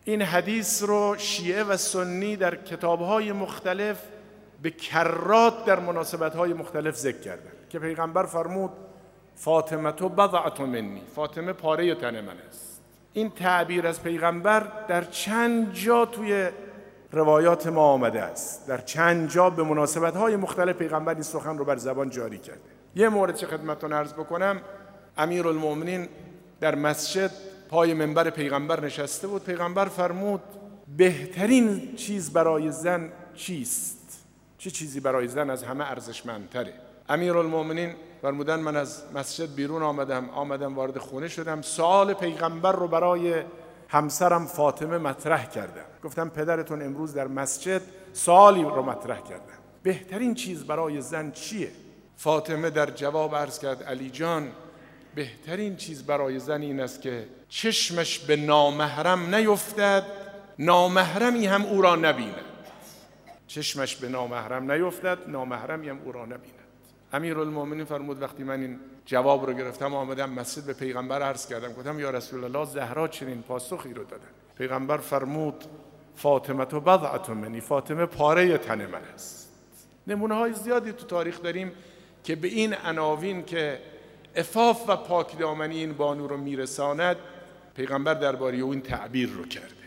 این حدیث رو شیعه و سنی در کتاب‌های مختلف به کرات در مناسبت‌های مختلف ذکر کردن که پیغمبر فرمود فاطمه بضعة منی، فاطمه پاره تن من است. این تعبیر از پیغمبر در چند جا توی روایات ما آمده است، در چند جا به مناسبت‌های مختلف پیغمبر این سخن رو بر زبان جاری کرده. یه مورد چه خدمتتون عرض بکنم، امیرالمؤمنین در مسجد پای منبر پیغمبر نشسته بود. پیغمبر فرمود بهترین چیز برای زن چیست؟ چه چیزی برای زن از همه ارزشمندتره؟ امیرالمؤمنین فرمودن من از مسجد بیرون آمدم وارد خونه شدم، سؤال پیغمبر رو برای همسرم فاطمه مطرح کردم. گفتم پدرتون امروز در مسجد سوالی رو مطرح کردن، بهترین چیز برای زن چیه؟ فاطمه در جواب عرض کرد علی جان، بهترین چیز برای زن این است که چشمش به نامحرم نیفتد، نامحرمی هم او را نبیند. چشمش به نامحرم نیفتد، نامحرمی هم او را نبیند. امیرالمؤمنین فرمود وقتی من این جواب رو گرفتم آمدم مسجد به پیغمبر عرض کردم، گفتم یا رسول الله زهرا چنین پاسخی رو دادن. پیغمبر فرمود فاطمه بضعة منی، فاطمه پاره تن من است. نمونه های زیادی تو تاریخ داریم که به این عناوین که عفاف و پاکدامنی این بانو رو میرساند پیغمبر درباره او این تعبیر رو کرده.